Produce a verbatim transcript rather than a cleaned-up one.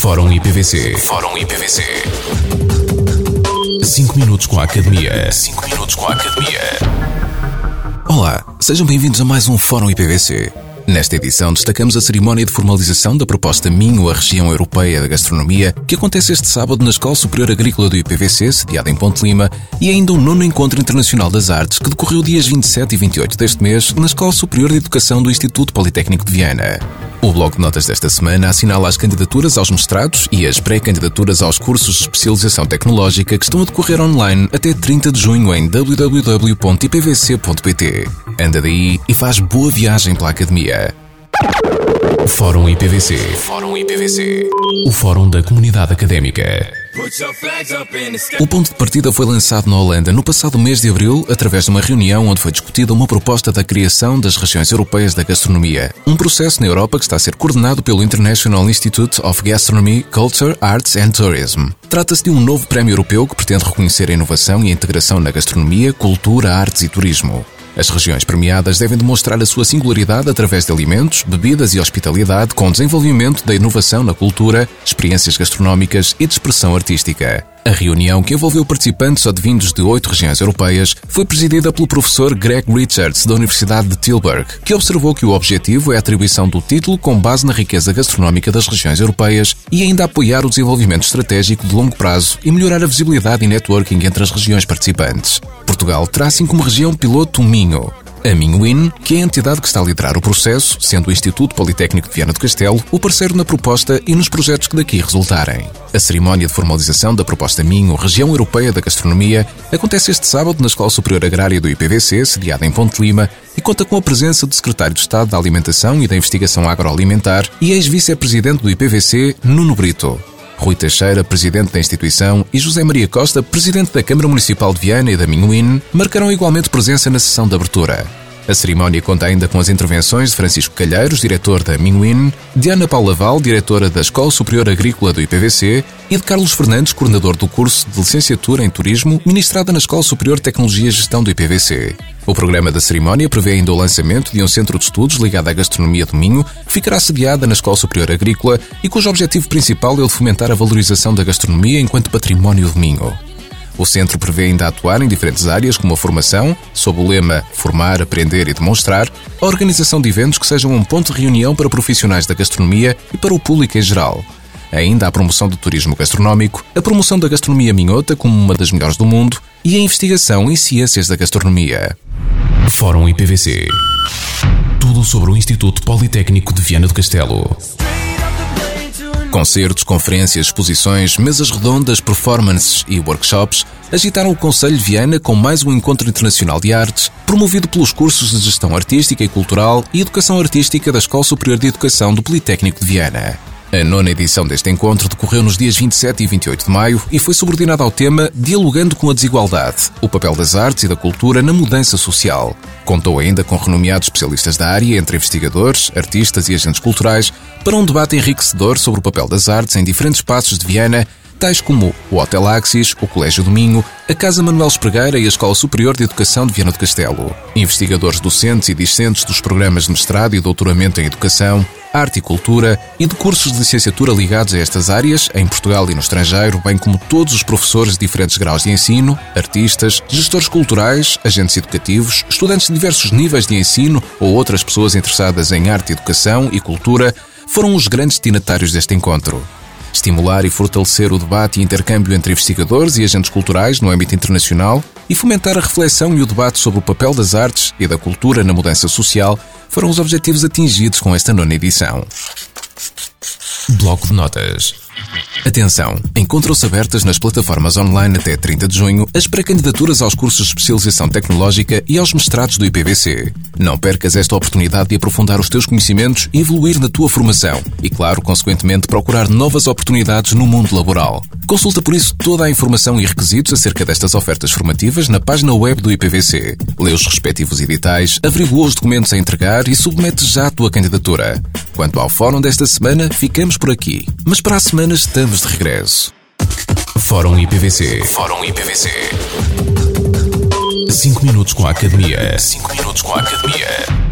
Fórum I P V C. Fórum I P V C. cinco minutos com a Academia. cinco minutos com a Academia. Olá, sejam bem-vindos a mais um Fórum I P V C. Nesta edição destacamos a cerimónia de formalização da proposta Minho, a região europeia da gastronomia, que acontece este sábado na Escola Superior Agrícola do I P V C, sediada em Ponte Lima, e ainda o nono Encontro Internacional das Artes, que decorreu dias vinte e sete e vinte e oito deste mês na Escola Superior de Educação do Instituto Politécnico de Viana. O bloco de notas desta semana assinala as candidaturas aos mestrados e as pré-candidaturas aos cursos de especialização tecnológica que estão a decorrer online até trinta de junho em w w w ponto i p v c ponto p t. Anda daí e faz boa viagem pela Academia. Fórum I P V C. Fórum I P V C. O Fórum da Comunidade Académica. O ponto de partida foi lançado na Holanda no passado mês de abril, através de uma reunião onde foi discutida uma proposta da criação das regiões europeias da gastronomia, um processo na Europa que está a ser coordenado pelo International Institute of Gastronomy, Culture, Arts and Tourism. Trata-se de um novo prémio europeu que pretende reconhecer a inovação e a integração na gastronomia, cultura, artes e turismo. As regiões premiadas devem demonstrar a sua singularidade através de alimentos, bebidas e hospitalidade, com desenvolvimento da inovação na cultura, experiências gastronómicas e de expressão artística. A reunião, que envolveu participantes advindos de oito regiões europeias, foi presidida pelo professor Greg Richards, da Universidade de Tilburg, que observou que o objetivo é a atribuição do título com base na riqueza gastronómica das regiões europeias e ainda apoiar o desenvolvimento estratégico de longo prazo e melhorar a visibilidade e networking entre as regiões participantes. Portugal terá assim como região piloto o Minho. A Minho, que é a entidade que está a liderar o processo, sendo o Instituto Politécnico de Viana do Castelo o parceiro na proposta e nos projetos que daqui resultarem. A cerimónia de formalização da proposta Minho, Região Europeia da Gastronomia, acontece este sábado na Escola Superior Agrária do I P V C, sediada em Ponte Lima, e conta com a presença do Secretário de Estado da Alimentação e da Investigação Agroalimentar e ex-vice-presidente do I P V C, Nuno Brito. Rui Teixeira, presidente da instituição, e José Maria Costa, presidente da Câmara Municipal de Viana e da Minho, marcarão igualmente presença na sessão de abertura. A cerimónia conta ainda com as intervenções de Francisco Calheiros, diretor da Minho, de Ana Paula Val, diretora da Escola Superior Agrícola do I P V C, e de Carlos Fernandes, coordenador do curso de Licenciatura em Turismo, ministrada na Escola Superior de Tecnologia e Gestão do I P V C. O programa da cerimónia prevê ainda o lançamento de um centro de estudos ligado à gastronomia do Minho, que ficará sediada na Escola Superior Agrícola e cujo objetivo principal é o de fomentar a valorização da gastronomia enquanto património do Minho. O centro prevê ainda atuar em diferentes áreas como a formação, sob o lema Formar, Aprender e Demonstrar, a organização de eventos que sejam um ponto de reunião para profissionais da gastronomia e para o público em geral. Ainda a promoção do turismo gastronómico, a promoção da gastronomia minhota como uma das melhores do mundo e a investigação em ciências da gastronomia. Fórum I P V C. Tudo sobre o Instituto Politécnico de Viana do Castelo. Concertos, conferências, exposições, mesas redondas, performances e workshops agitaram o Concelho de Viana com mais um encontro internacional de artes, promovido pelos cursos de Gestão Artística e Cultural e Educação Artística da Escola Superior de Educação do Politécnico de Viana. A nona edição deste encontro decorreu nos dias vinte e sete e vinte e oito de maio e foi subordinada ao tema Dialogando com a Desigualdade, o papel das artes e da cultura na mudança social. Contou ainda com renomeados especialistas da área, entre investigadores, artistas e agentes culturais, para um debate enriquecedor sobre o papel das artes em diferentes espaços de Viana, tais como o Hotel Axis, o Colégio do Minho, a Casa Manuel Espregueira e a Escola Superior de Educação de Viana do Castelo. Investigadores docentes e discentes dos programas de mestrado e doutoramento em Educação, Arte e Cultura e de cursos de licenciatura ligados a estas áreas, em Portugal e no estrangeiro, bem como todos os professores de diferentes graus de ensino, artistas, gestores culturais, agentes educativos, estudantes de diversos níveis de ensino ou outras pessoas interessadas em arte, educação e cultura, foram os grandes destinatários deste encontro. Estimular e fortalecer o debate e intercâmbio entre investigadores e agentes culturais no âmbito internacional e fomentar a reflexão e o debate sobre o papel das artes e da cultura na mudança social foram os objetivos atingidos com esta nona edição. Bloco de notas. Atenção! Encontram-se abertas nas plataformas online até trinta de junho as pré-candidaturas aos cursos de especialização tecnológica e aos mestrados do I P V C. Não percas esta oportunidade de aprofundar os teus conhecimentos e evoluir na tua formação e, claro, consequentemente, procurar novas oportunidades no mundo laboral. Consulta, por isso, toda a informação e requisitos acerca destas ofertas formativas na página web do I P V C. Lê os respectivos editais, averigua os documentos a entregar e submete já a tua candidatura. Quanto ao fórum desta semana, ficamos por aqui. Mas para a semana estamos de regresso. Fórum I P V C. Fórum I P V C. cinco minutos com a Academia. cinco minutos com a Academia.